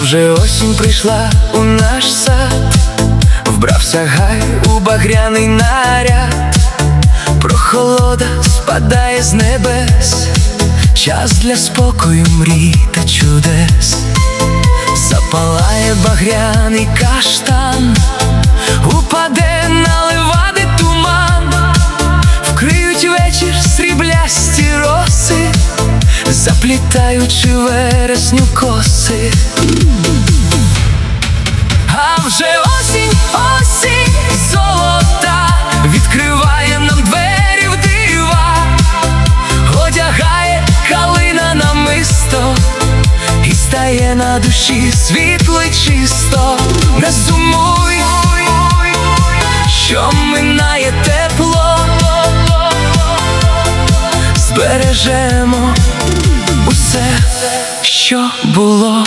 вже осінь прийшла у наш сад, вбрався гай у багряний наряд, прохолода спадає з небес, час для спокою, мрій та чудес. Запалає багряний каштан, упаде на левади туман, вкриють вечір сріблясті роси, заплітаючи вересню коси. А вже осінь, осінь золота, відкриває нам двері в дива, одягає калина намисто, і стає на душі світло й чисто. Не сумуй, що минає тепло, збережемо усе, що було.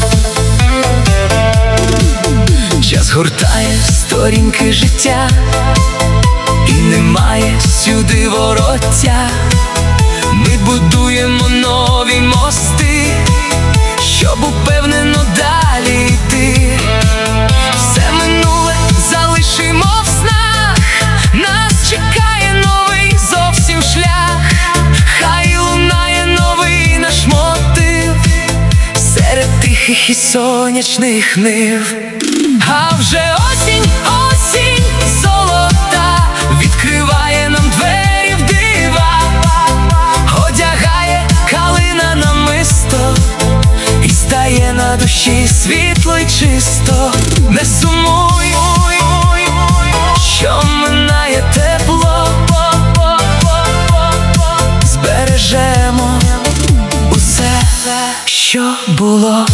Час гортає сторінки життя, і немає сюди вороття. Ми будуємо нові мости, щоб упевнено далі йти. Все минуле залишимо в снах, нас чекає новий зовсім шлях. Хай лунає новий наш мотив серед тихих і сонячних нив. А вже осінь, осінь золота, відкриває нам двері в дива, одягає калина намисто, і стає на душі світло й чисто. Не сумуй, що минає тепло, збережемо усе, що було.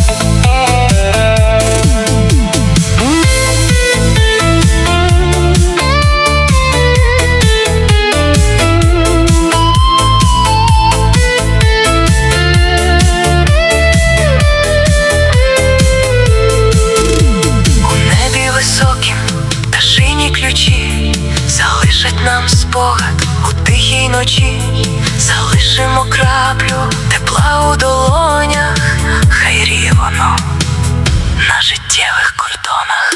Залишать нам спогад у тихій ночі, залишимо краплю тепла у долонях, хай ріє воно на життєвих кордонах.